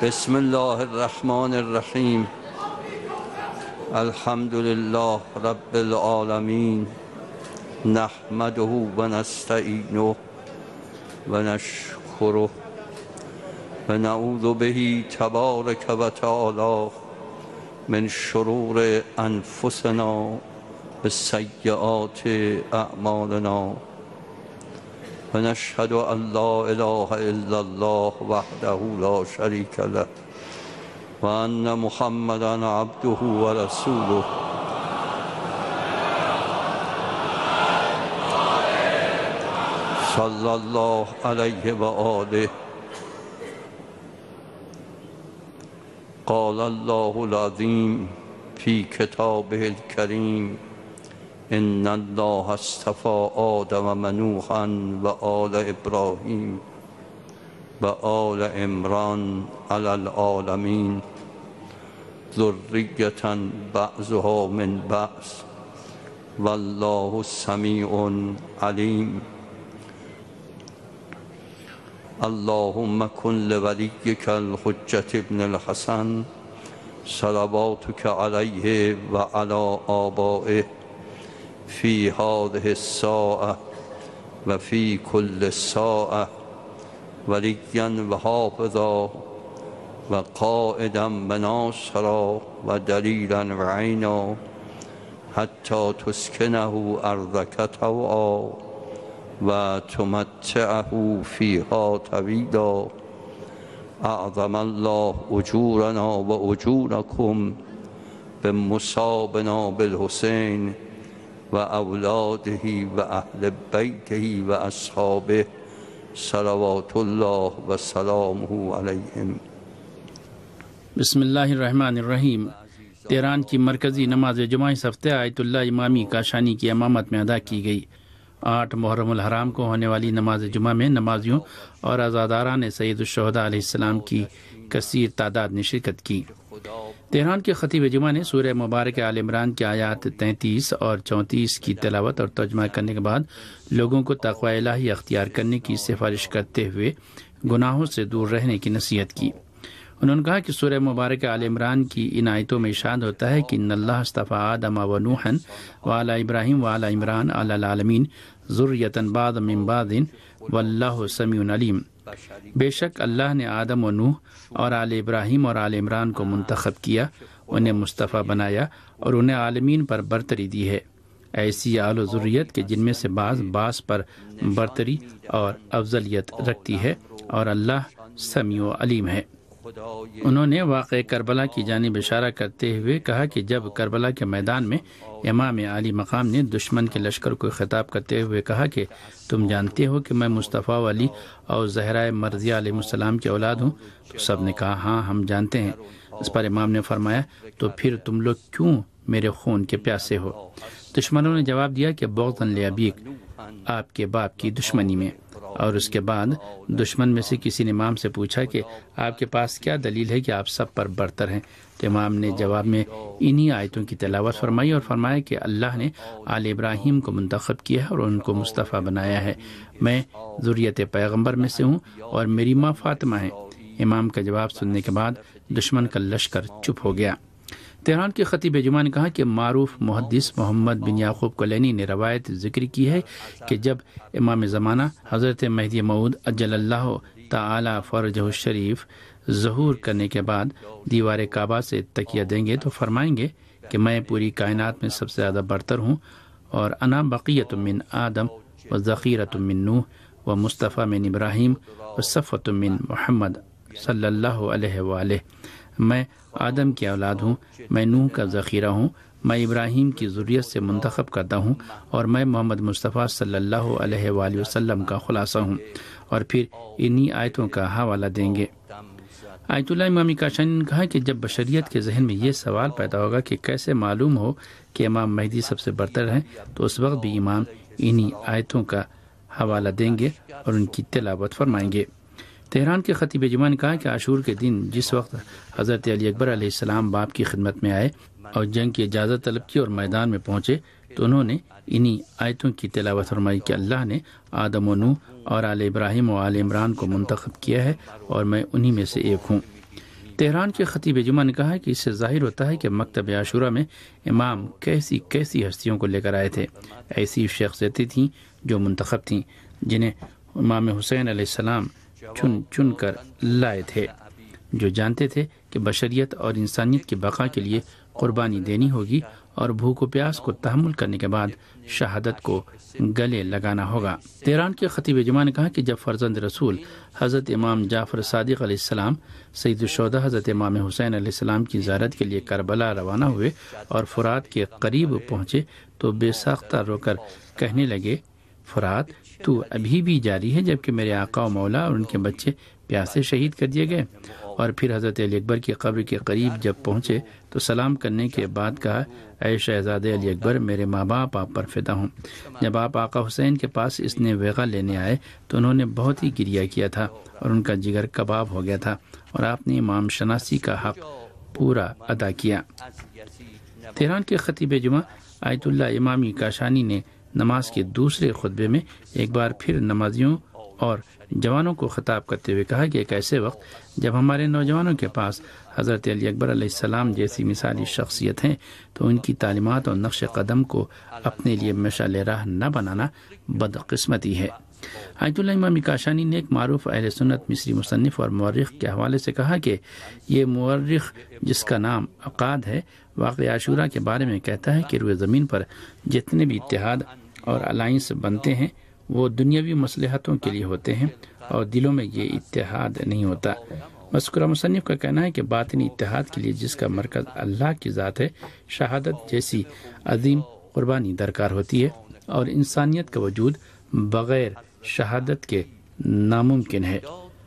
بسم الله الرحمن الرحیم. الحمد لله رب العالمین. نحمده و نستعینه و نشکره و نعوذ به تبارک و تعالی من شرور انفسنا و سیئات اعمالنا و نشهد ان لا اله الا الله وحده لا شریک له و ان محمدا عبده و رسوله. صلی الله علیه و آله. قال الله العظیم فی کتابه الکریم ان الله اصطفى آدم و نوحا و آل ابراهیم و آل عمران علی العالمین ذریة بعضها من بعض والله سمیع علیم. اللهم کن لولیک الحجة ابن الحسن صلواتک علیه و علی آبائه فی هذه الساعة و فی کل ساعة ولیا و حافظا و قائدا و ناصرا و دلیلا و عینا حتی تسکنه ارضک طوعا و تمتعه فیها طویلا. اعظم الله اجورنا و اجورکم بمصابنا بالحسین و اولاده و اهل بیته و اصحابه صلوات الله و سلامه علیهم. بسم اللہ الرحمن الرحیم. تہران کی مرکزی نماز جمعہ اس ہفتے آیت اللہ امامی کاشانی کی امامت میں ادا کی گئی. 8 محرم الحرام کو ہونے والی نماز جمعہ میں نمازیوں اور عزاداران سید الشہداء علیہ السلام کی کثیر تعداد نے شرکت کی. تہران کے خطیب جمعہ نے سورہ مبارک آل عمران کی آیات 33 اور 34 کی تلاوت اور ترجمہ کرنے کے بعد لوگوں کو تقوی الہی اختیار کرنے کی سفارش کرتے ہوئے گناہوں سے دور رہنے کی نصیحت کی. انہوں نے کہا کہ سورہ مبارک آل عمران کی ان آیتوں میں ارشاد ہوتا ہے کہ ان اللہ اصطفیٰ آدم و نوحا وعلی ابراہیم وعلی عمران علی العالمین ذریۃ بعض من بعض واللہ سمیع علیم. بے شک اللہ نے آدم و نوح اور آل ابراہیم اور آل عمران کو منتخب کیا، انہیں مصطفیٰ بنایا اور انہیں عالمین پر برتری دی ہے، ایسی آل و ذریت کہ جن میں سے بعض پر برتری اور افضلیت رکھتی ہے، اور اللہ سمیع و علیم ہے. انہوں نے واقع کربلا کی جانب اشارہ کرتے ہوئے کہا کہ جب کربلا کے میدان میں امام عالی مقام نے دشمن کے لشکر کو خطاب کرتے ہوئے کہا کہ تم جانتے ہو کہ میں مصطفیٰ علی اور زہرا مرضیہ علیہ السلام کی اولاد ہوں، تو سب نے کہا ہاں ہم جانتے ہیں. اس پر امام نے فرمایا تو پھر تم لوگ کیوں میرے خون کے پیاسے ہو؟ دشمنوں نے جواب دیا کہ بغضاً لابیک، آپ کے باپ کی دشمنی میں. اور اس کے بعد دشمن میں سے کسی نے امام سے پوچھا کہ آپ کے پاس کیا دلیل ہے کہ آپ سب پر برتر ہیں؟ تو امام نے جواب میں انہی آیتوں کی تلاوت فرمائی اور فرمایا کہ اللہ نے آل ابراہیم کو منتخب کیا ہے اور ان کو مصطفیٰ بنایا ہے، میں ذریت پیغمبر میں سے ہوں اور میری ماں فاطمہ ہے. امام کا جواب سننے کے بعد دشمن کا لشکر چپ ہو گیا. تہران کے خطیب جمعہ نے کہا کہ معروف محدث محمد بن یعقوب کلینی نے روایت ذکر کی ہے کہ جب امام زمانہ حضرت مہدی موعود اجل اللہ تعالی فرجہ الشریف ظہور کرنے کے بعد دیوار کعبہ سے تکیہ دیں گے تو فرمائیں گے کہ میں پوری کائنات میں سب سے زیادہ برتر ہوں، اور انا بقیۃ من آدم و ذخیرۃ من نوح و مصطفیٰ من ابراہیم و صفوۃ من محمد صلی اللہ علیہ وآلہ. میں آدم کی اولاد ہوں، میں نوح کا ذخیرہ ہوں، میں ابراہیم کی ذریت سے منتخب کرتا ہوں، اور میں محمد مصطفیٰ صلی اللہ علیہ وآلہ وسلم کا خلاصہ ہوں. اور پھر انہی آیتوں کا حوالہ دیں گے. آیت اللہ امامی کاشانی نے کہا کہ جب بشریت کے ذہن میں یہ سوال پیدا ہوگا کہ کیسے معلوم ہو کہ امام مہدی سب سے برتر ہیں، تو اس وقت بھی امام انہی آیتوں کا حوالہ دیں گے اور ان کی تلاوت فرمائیں گے. تہران کے خطیب جمعہ نے کہا کہ عاشور کے دن جس وقت حضرت علی اکبر علیہ السلام باپ کی خدمت میں آئے اور جنگ کی اجازت طلب کی اور میدان میں پہنچے تو انہوں نے انہی آیتوں کی تلاوت فرمائی کہ اللہ نے آدم و نوح اور آل ابراہیم و آل عمران کو منتخب کیا ہے اور میں انہی میں سے ایک ہوں. تہران کے خطیب جمعہ نے کہا کہ اس سے ظاہر ہوتا ہے کہ مکتب عاشورہ میں امام کیسی کیسی ہستیوں کو لے کر آئے تھے. ایسی شخصیتیں تھیں جو منتخب تھیں، جنہیں امام حسین علیہ السلام چن چن کر لائے تھے، جو جانتے تھے کہ بشریت اور انسانیت کی بقا کے لیے قربانی دینی ہوگی اور بھوک و پیاس کو تحمل کرنے کے بعد شہادت کو گلے لگانا ہوگا. تہران کے خطیب جمعہ نے کہا کہ جب فرزند رسول حضرت امام جعفر صادق علیہ السلام سید الشہداء حضرت امام حسین علیہ السلام کی زیارت کے لیے کربلا روانہ ہوئے اور فرات کے قریب پہنچے تو بے ساختہ رو کر کہنے لگے، فرات تو ابھی بھی جاری ہے جبکہ میرے آقا و مولا اور ان کے بچے پیاسے شہید کر دیے گئے. اور پھر حضرت علی اکبر کی قبر کے قریب جب پہنچے تو سلام کرنے کے بعد کہا، اے شہزادے علی اکبر، میرے ماں باپ آپ پر فدا ہوں. جب آپ آقا حسین کے پاس اس نے ویغا لینے آئے تو انہوں نے بہت ہی گریہ کیا تھا اور ان کا جگر کباب ہو گیا تھا اور آپ نے امام شناسی کا حق پورا ادا کیا. تہران کے خطیب جمعہ آیت اللہ امامی کاشانی نے نماز کے دوسرے خطبے میں ایک بار پھر نمازیوں اور جوانوں کو خطاب کرتے ہوئے کہا کہ ایک ایسے وقت جب ہمارے نوجوانوں کے پاس حضرت علی اکبر علیہ السلام جیسی مثالی شخصیت ہیں تو ان کی تعلیمات اور نقش قدم کو اپنے لیے مشعل راہ نہ بنانا بدقسمتی ہے. آیت اللہ امامی کاشانی نے ایک معروف اہل سنت مصری مصنف اور مورخ کے حوالے سے کہا کہ یہ مورخ جس کا نام عقاد ہے، واقعہ عاشورہ کے بارے میں کہتا ہے کہ روئے زمین پر جتنے بھی اتحاد اور الائنس بنتے ہیں وہ دنیاوی مصلحتوں کے لیے ہوتے ہیں اور دلوں میں یہ اتحاد نہیں ہوتا. مذکورہ مصنف کا کہنا ہے کہ باطنی اتحاد کے لیے جس کا مرکز اللہ کی ذات ہے، شہادت جیسی عظیم قربانی درکار ہوتی ہے اور انسانیت کا وجود بغیر شہادت کے ناممکن ہے.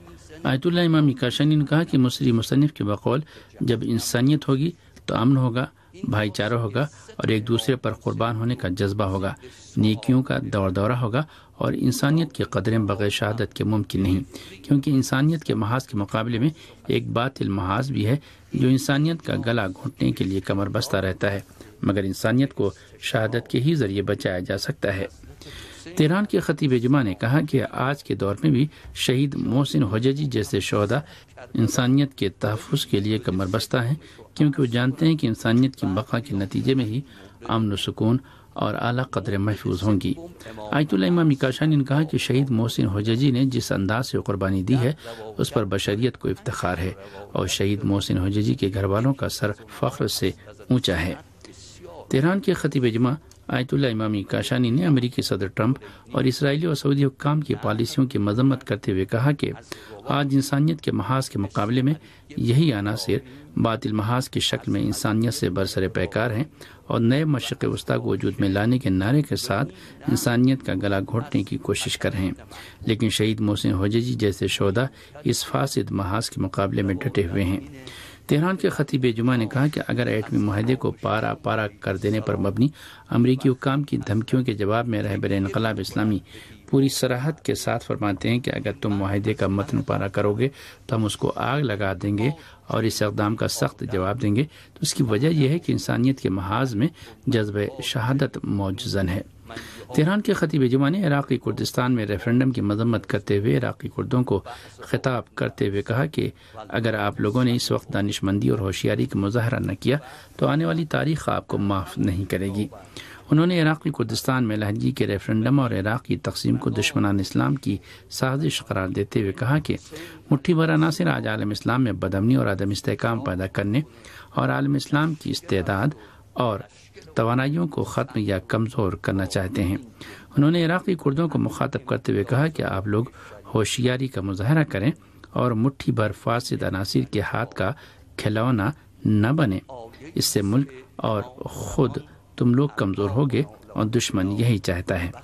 آیت اللہ امامی کاشانی نے کہا کہ مصری مصنف کے بقول جب انسانیت ہوگی تو امن ہوگا، بھائی چارہ ہوگا اور ایک دوسرے پر قربان ہونے کا جذبہ ہوگا، نیکیوں کا دور دورہ ہوگا اور انسانیت کی قدریں بغیر شہادت کے ممکن نہیں، کیونکہ انسانیت کے محاذ کے مقابلے میں ایک باطل محاذ بھی ہے جو انسانیت کا گلا گھونٹنے کے لیے کمر بستہ رہتا ہے، مگر انسانیت کو شہادت کے ہی ذریعے بچایا جا سکتا ہے. تہران کے خطیب جمعہ نے کہا کہ آج کے دور میں بھی شہید محسن حججی جیسے شہداء انسانیت کے تحفظ کے لیے کمر بستہ ہیں، کیونکہ وہ جانتے ہیں کہ انسانیت کی بقا کے نتیجے میں ہی امن و سکون اور اعلیٰ قدریں محفوظ ہوں گی. آیت اللہ امامی کاشانی نے کہا کہ شہید محسن حججی نے جس انداز سے قربانی دی ہے اس پر بشریت کو افتخار ہے اور شہید محسن حججی کے گھر والوں کا سر فخر سے اونچا ہے. تہران کے خطیب جمعہ آیت اللہ امامی کاشانی نے امریکی صدر ٹرمپ اور اسرائیلی اور سعودی حکام کی پالیسیوں کی مذمت کرتے ہوئے کہا کہ آج انسانیت کے محاذ کے مقابلے میں یہی عناصر باطل محاذ کی شکل میں انسانیت سے برسر پیکار ہیں اور نئے مشرق وسطیٰ کو وجود میں لانے کے نعرے کے ساتھ انسانیت کا گلا گھونٹنے کی کوشش کر رہے ہیں، لیکن شہید محسن حججی جیسے شہداء اس فاسد محاذ کے مقابلے میں ڈٹے ہوئے ہیں. تہران کے خطیب جمعہ نے کہا کہ اگر ایٹمی معاہدے کو پارا پارا کر دینے پر مبنی امریکی حکام کی دھمکیوں کے جواب میں رہبر انقلاب اسلامی پوری صراحت کے ساتھ فرماتے ہیں کہ اگر تم معاہدے کا متن پارا کرو گے تو ہم اس کو آگ لگا دیں گے اور اس اقدام کا سخت جواب دیں گے، تو اس کی وجہ یہ ہے کہ انسانیت کے محاذ میں جذبہ شہادت موجزن ہے. تہران کے خطیب جمعہ نے عراقی کردستان میں ریفرنڈم کی مذمت کرتے ہوئے عراقی کردوں کو خطاب کرتے ہوئے کہا کہ اگر آپ لوگوں نے اس وقت دانش مندی اور ہوشیاری کا مظاہرہ نہ کیا تو آنے والی تاریخ آپ کو معاف نہیں کرے گی. انہوں نے عراقی کردستان میں لہجی کے ریفرنڈم اور عراق کی تقسیم کو دشمنان اسلام کی سازش قرار دیتے ہوئے کہا کہ مٹھی بھر عناصر آج عالم اسلام میں بدامنی اور عدم استحکام پیدا کرنے اور عالم اسلام کی استعداد اور توانائیوں کو ختم یا کمزور کرنا چاہتے ہیں. انہوں نے عراقی کردوں کو مخاطب کرتے ہوئے کہا کہ آپ لوگ ہوشیاری کا مظاہرہ کریں اور مٹھی بھر فاسد عناصر کے ہاتھ کا کھلونا نہ بنے، اس سے ملک اور خود تم لوگ کمزور ہوگے اور دشمن یہی چاہتا ہے.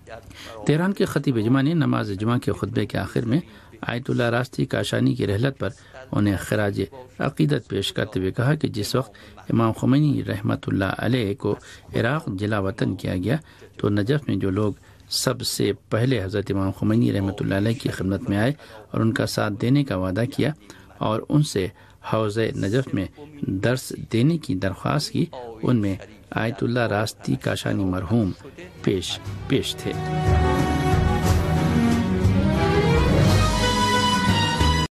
تہران کے خطیب جمعہ نے نماز جمعہ کے خطبے کے آخر میں آیت اللہ راستی کاشانی کی رحلت پر انہیں خراج عقیدت پیش کرتے ہوئے کہا کہ جس وقت امام خمینی رحمۃ اللہ علیہ کو عراق جلا وطن کیا گیا تو نجف میں جو لوگ سب سے پہلے حضرت امام خمینی رحمۃ اللہ علیہ کی خدمت میں آئے اور ان کا ساتھ دینے کا وعدہ کیا اور ان سے حوض نجف میں درس دینے کی درخواست کی، ان میں آیت اللہ راستی کاشانی مرحوم پیش تھے.